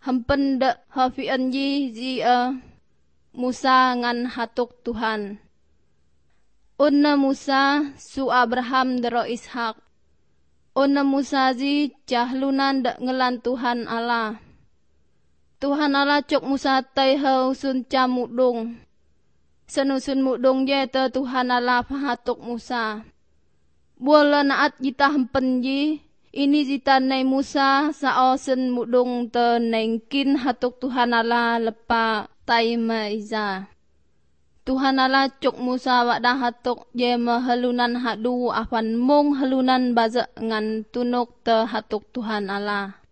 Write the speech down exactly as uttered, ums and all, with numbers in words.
Hempen de hafian ji ji uh, Musa ngan hatuk Tuhan. Unna Musa su Abraham dero Ishak. Unna Musa ji cahlunan de ngelan Tuhan Allah. Tuhan Allah cok Musa tay hau sun camudung. Senusun mudung je te Tuhan Allah pahatuk Musa. Bola naat kita hempen ji. Ini jita nai Musa sao sen mudung te nengkin hatuk Tuhan Allah lepa tay maiza. Tuhan Allah cok Musa wadah hatuk je mahalunan hadu apan mung halunan baza ngan tunuk te hatuk Tuhan Allah.